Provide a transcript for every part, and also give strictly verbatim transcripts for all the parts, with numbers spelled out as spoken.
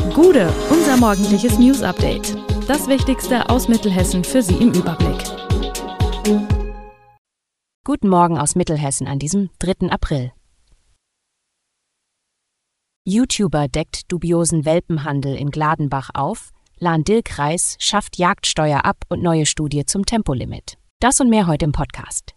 Gude, unser morgendliches News-Update. Das Wichtigste aus Mittelhessen für Sie im Überblick. Guten Morgen aus Mittelhessen an diesem dritten April. YouTuber deckt dubiosen Welpenhandel in Gladenbach auf, Lahn-Dill-Kreis schafft Jagdsteuer ab und neue Studie zum Tempolimit. Das und mehr heute im Podcast.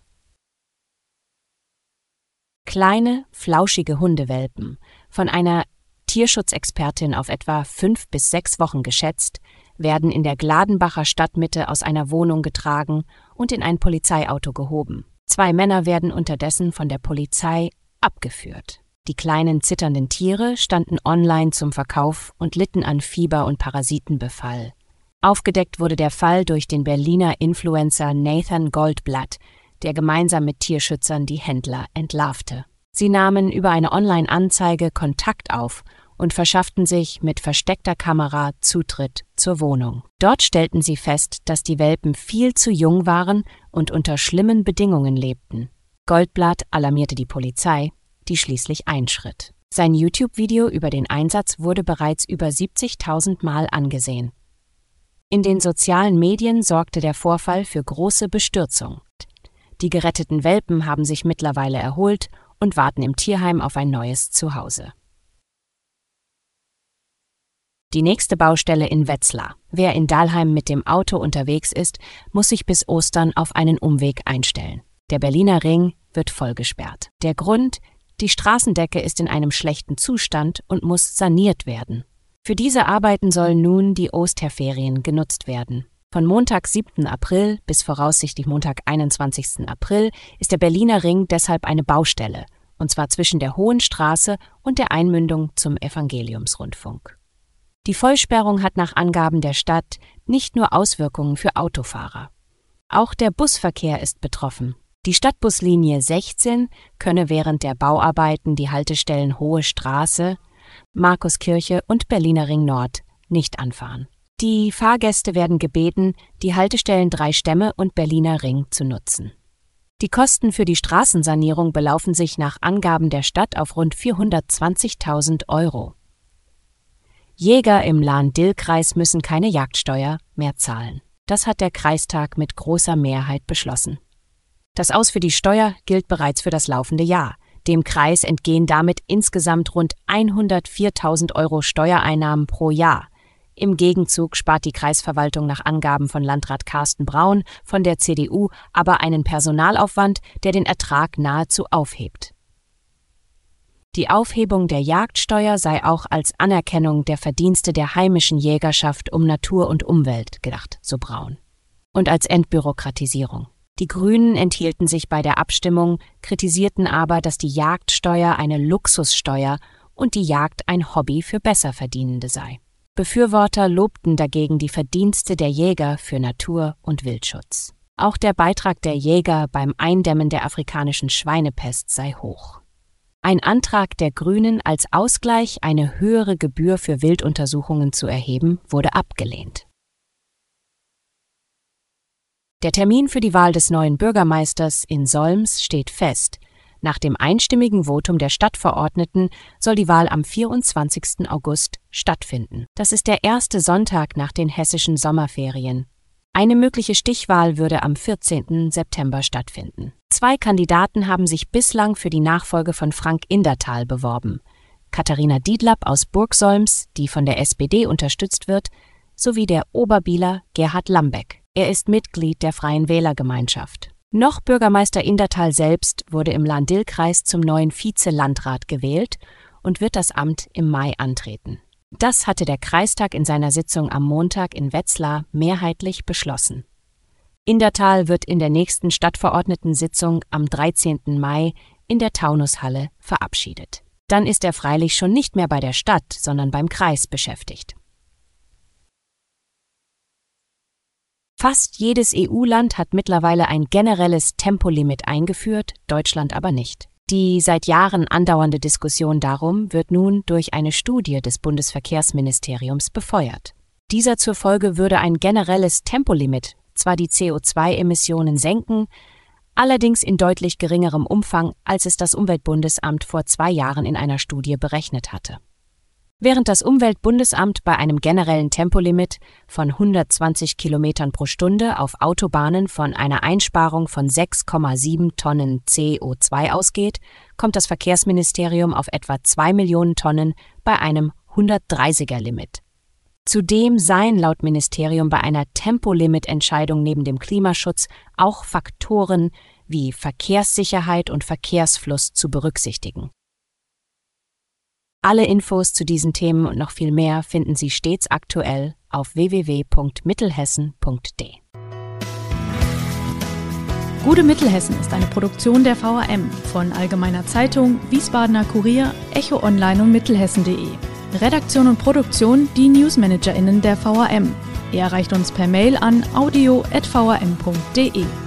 Kleine, flauschige Hundewelpen, von einer Tierschutzexpertin auf etwa fünf bis sechs Wochen geschätzt, werden in der Gladenbacher Stadtmitte aus einer Wohnung getragen und in ein Polizeiauto gehoben. Zwei Männer werden unterdessen von der Polizei abgeführt. Die kleinen zitternden Tiere standen online zum Verkauf und litten an Fieber und Parasitenbefall. Aufgedeckt wurde der Fall durch den Berliner Influencer Nathan Goldblatt, der gemeinsam mit Tierschützern die Händler entlarvte. Sie nahmen über eine Online-Anzeige Kontakt auf und verschafften sich mit versteckter Kamera Zutritt zur Wohnung. Dort stellten sie fest, dass die Welpen viel zu jung waren und unter schlimmen Bedingungen lebten. Goldblatt alarmierte die Polizei, die schließlich einschritt. Sein YouTube-Video über den Einsatz wurde bereits über siebzigtausend Mal angesehen. In den sozialen Medien sorgte der Vorfall für große Bestürzung. Die geretteten Welpen haben sich mittlerweile erholt und warten im Tierheim auf ein neues Zuhause. Die nächste Baustelle in Wetzlar. Wer in Dahlheim mit dem Auto unterwegs ist, muss sich bis Ostern auf einen Umweg einstellen. Der Berliner Ring wird vollgesperrt. Der Grund: Die Straßendecke ist in einem schlechten Zustand und muss saniert werden. Für diese Arbeiten sollen nun die Osterferien genutzt werden. Von Montag, siebten April bis voraussichtlich Montag, einundzwanzigsten April ist der Berliner Ring deshalb eine Baustelle, und zwar zwischen der Hohen Straße und der Einmündung zum Evangeliumsrundfunk. Die Vollsperrung hat nach Angaben der Stadt nicht nur Auswirkungen für Autofahrer. Auch der Busverkehr ist betroffen. Die Stadtbuslinie sechzehn könne während der Bauarbeiten die Haltestellen Hohe Straße, Markuskirche und Berliner Ring Nord nicht anfahren. Die Fahrgäste werden gebeten, die Haltestellen Drei Stämme und Berliner Ring zu nutzen. Die Kosten für die Straßensanierung belaufen sich nach Angaben der Stadt auf rund vierhundertzwanzigtausend Euro. Jäger im Lahn-Dill-Kreis müssen keine Jagdsteuer mehr zahlen. Das hat der Kreistag mit großer Mehrheit beschlossen. Das Aus für die Steuer gilt bereits für das laufende Jahr. Dem Kreis entgehen damit insgesamt rund hundertviertausend Euro Steuereinnahmen pro Jahr. Im Gegenzug spart die Kreisverwaltung nach Angaben von Landrat Carsten Braun von der C D U aber einen Personalaufwand, der den Ertrag nahezu aufhebt. Die Aufhebung der Jagdsteuer sei auch als Anerkennung der Verdienste der heimischen Jägerschaft um Natur und Umwelt gedacht, so Braun. Und als Entbürokratisierung. Die Grünen enthielten sich bei der Abstimmung, kritisierten aber, dass die Jagdsteuer eine Luxussteuer und die Jagd ein Hobby für Besserverdienende sei. Befürworter lobten dagegen die Verdienste der Jäger für Natur- und Wildschutz. Auch der Beitrag der Jäger beim Eindämmen der afrikanischen Schweinepest sei hoch. Ein Antrag der Grünen, als Ausgleich eine höhere Gebühr für Wilduntersuchungen zu erheben, wurde abgelehnt. Der Termin für die Wahl des neuen Bürgermeisters in Solms steht fest. Nach dem einstimmigen Votum der Stadtverordneten soll die Wahl am vierundzwanzigsten August stattfinden. Das ist der erste Sonntag nach den hessischen Sommerferien. Eine mögliche Stichwahl würde am vierzehnten September stattfinden. Zwei Kandidaten haben sich bislang für die Nachfolge von Frank Indertal beworben. Katharina Diedlapp aus Burgsolms, die von der S P D unterstützt wird, sowie der Oberbieler Gerhard Lambeck. Er ist Mitglied der Freien Wählergemeinschaft. Noch Bürgermeister Indertal selbst wurde im Lahn-Dill-Kreis zum neuen Vize-Landrat gewählt und wird das Amt im Mai antreten. Das hatte der Kreistag in seiner Sitzung am Montag in Wetzlar mehrheitlich beschlossen. Indertal wird in der nächsten Stadtverordnetensitzung am dreizehnten Mai in der Taunushalle verabschiedet. Dann ist er freilich schon nicht mehr bei der Stadt, sondern beim Kreis beschäftigt. Fast jedes E U-Land hat mittlerweile ein generelles Tempolimit eingeführt, Deutschland aber nicht. Die seit Jahren andauernde Diskussion darum wird nun durch eine Studie des Bundesverkehrsministeriums befeuert. Dieser zufolge würde ein generelles Tempolimit zwar die C O zwei Emissionen senken, allerdings in deutlich geringerem Umfang, als es das Umweltbundesamt vor zwei Jahren in einer Studie berechnet hatte. Während das Umweltbundesamt bei einem generellen Tempolimit von hundertzwanzig Kilometern pro Stunde auf Autobahnen von einer Einsparung von sechs Komma sieben Tonnen C O zwei ausgeht, kommt das Verkehrsministerium auf etwa zwei Millionen Tonnen bei einem hundertdreißiger-Limit. Zudem seien laut Ministerium bei einer Tempolimit-Entscheidung neben dem Klimaschutz auch Faktoren wie Verkehrssicherheit und Verkehrsfluss zu berücksichtigen. Alle Infos zu diesen Themen und noch viel mehr finden Sie stets aktuell auf w w w punkt mittelhessen punkt d e. Gute Mittelhessen ist eine Produktion der V A M von Allgemeiner Zeitung, Wiesbadener Kurier, Echo Online und Mittelhessen punkt de. Redaktion und Produktion die NewsmanagerInnen der V A M. Ihr erreicht uns per Mail an audio at v a m punkt d e.